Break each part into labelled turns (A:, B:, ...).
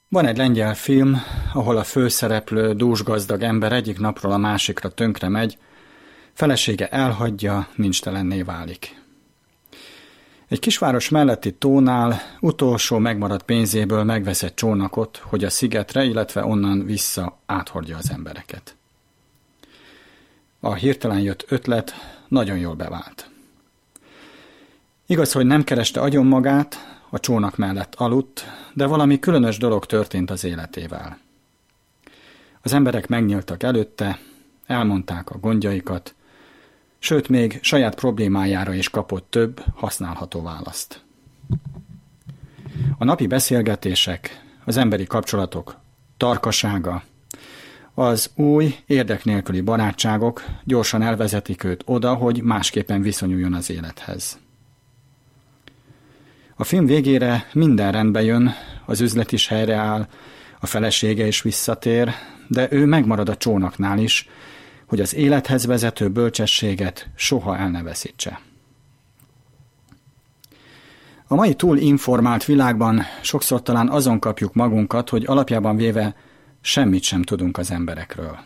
A: Van egy lengyel film, ahol a főszereplő dúsgazdag ember egyik napról a másikra tönkre megy, felesége elhagyja, nincstelenné válik. Egy kisváros melletti tónál utolsó megmaradt pénzéből megvesz egy csónakot, hogy a szigetre, illetve onnan vissza áthordja az embereket. A hirtelen jött ötlet nagyon jól bevált. Igaz, hogy nem kereste agyon magát, a csónak mellett aludt, de valami különös dolog történt az életével. Az emberek megnyíltak előtte, elmondták a gondjaikat, sőt, még saját problémájára is kapott több, használható választ. A napi beszélgetések, az emberi kapcsolatok tarkasága, az új, érdek nélküli barátságok gyorsan elvezetik őt oda, hogy másképpen viszonyuljon az élethez. A film végére minden rendbe jön, az üzlet is helyreáll, a felesége is visszatér, de ő megmarad a csónaknál is, hogy az élethez vezető bölcsességet soha el ne veszítse. A mai túl informált világban sokszor talán azon kapjuk magunkat, hogy alapjában véve semmit sem tudunk az emberekről.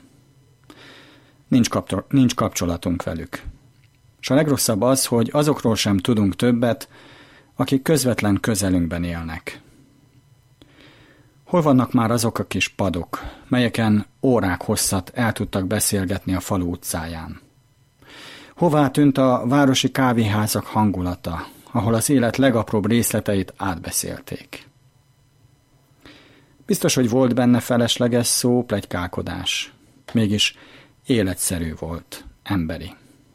A: Nincs kapcsolatunk velük. És a legrosszabb az, hogy azokról sem tudunk többet, akik közvetlen közelünkben élnek. Hol vannak már azok a kis padok, melyeken órák hosszat el tudtak beszélgetni a falu utcáján? Hová tűnt a városi kávéházak hangulata, ahol az élet legapróbb részleteit átbeszélték? Biztos, hogy volt benne felesleges szó, pletykálkodás. Mégis életszerű volt, emberi.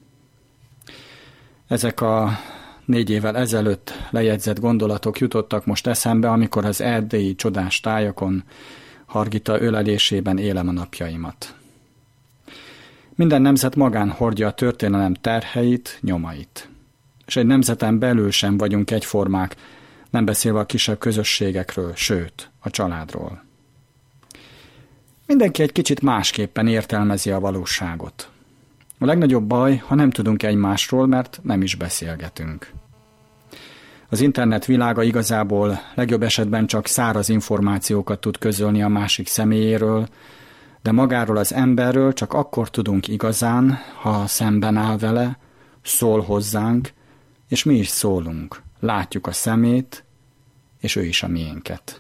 A: Ezek a 4 évvel ezelőtt lejegyzett gondolatok jutottak most eszembe, amikor az erdélyi csodás tájakon, Hargita ölelésében élem a napjaimat. Minden nemzet magán hordja a történelem terheit, nyomait. És egy nemzeten belül sem vagyunk egyformák, nem beszélve a kisebb közösségekről, sőt, a családról. Mindenki egy kicsit másképpen értelmezi a valóságot. A legnagyobb baj, ha nem tudunk egymásról, mert nem is beszélgetünk. Az internet világa igazából legjobb esetben csak száraz információkat tud közölni a másik személyéről, de magáról az emberről csak akkor tudunk igazán, ha szemben áll vele, szól hozzánk, és mi is szólunk, látjuk a szemét, és ő is a miénket.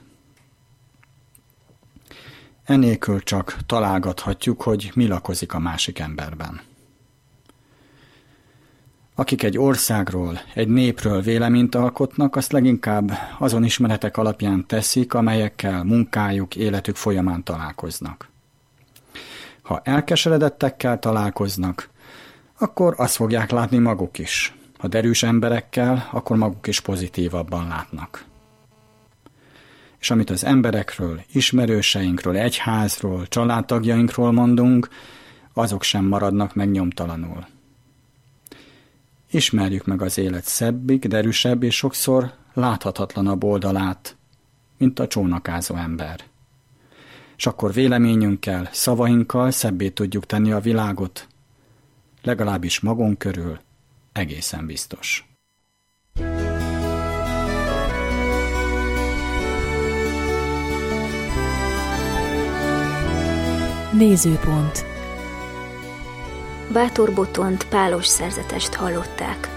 A: Enélkül csak találgathatjuk, hogy mi lakozik a másik emberben. Akik egy országról, egy népről véleményt alkotnak, azt leginkább azon ismeretek alapján teszik, amelyekkel munkájuk, életük folyamán találkoznak. Ha elkeseredettekkel találkoznak, akkor azt fogják látni maguk is. Ha derűs emberekkel, akkor maguk is pozitívabban látnak. És amit az emberekről, ismerőseinkről, egyházról, családtagjainkról mondunk, azok sem maradnak meg nyomtalanul. Ismerjük meg az élet szebbik, derűsebb és sokszor láthatatlanabb oldalát, mint a csónakázó ember. És akkor véleményünkkel, szavainkkal szebbé tudjuk tenni a világot, legalábbis magunk körül, egészen biztos.
B: Nézőpont. Bátor Botont pálos szerzetest hallották.